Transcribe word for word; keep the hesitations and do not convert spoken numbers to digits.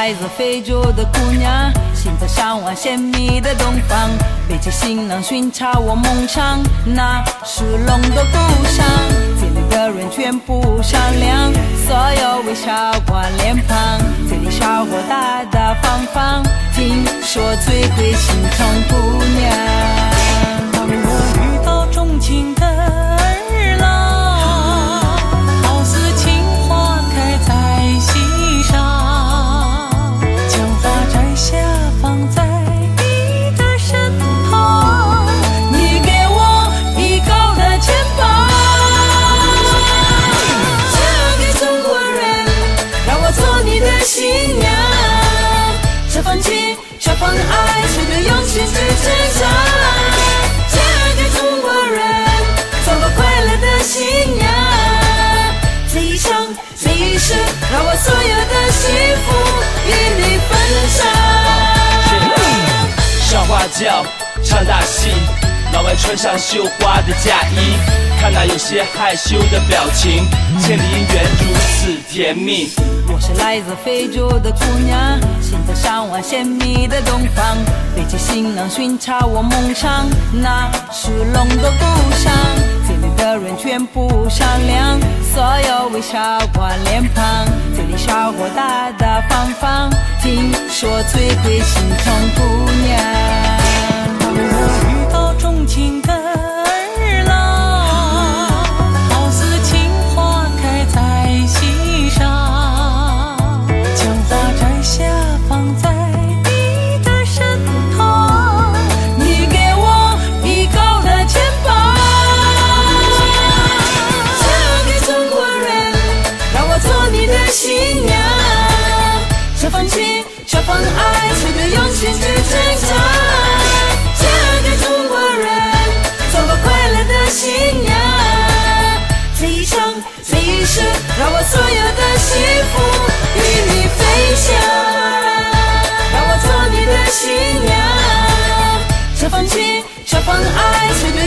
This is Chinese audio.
来自非洲的姑娘，心在向往神秘的东方，背起行囊寻找我梦想，那是龙的故乡。这里的人全部善良，所有微笑挂脸庞，这里小伙大大方方，听说最会心疼姑娘。当我遇到钟情的儿郎，好似情花开在溪上，将花摘下放在你的身旁，你给我依靠的肩膀。嫁给中国人，让我做你的新娘，这份情，这份爱，值得用心去珍藏。嫁给中国人，做个快乐的新娘，这一生，这一世，让我所有的幸福与你分享。 上花轿，唱大戏，老外穿上绣花的嫁衣，看那有些害羞的表情，千里姻缘如此甜蜜。 我是来自非洲的姑娘，心在向往神秘的东方，背起行囊寻找我梦想，那是龙的故乡。这里的人全部善良，所有微笑挂脸庞，这里小伙大大方方，听说最会心疼姑娘。当我遇到钟情的儿郎，好似情花开在溪上，将花摘下放在你的身旁，你给我依靠的肩膀。嫁给中国人，让我做你的新娘，这份情，这份爱，值得用心去珍藏。嫁给中国人，做个快乐的新娘，这一生，这一世，让我所有的幸福与你分享。让我做你的新娘，这份情，这份爱，值得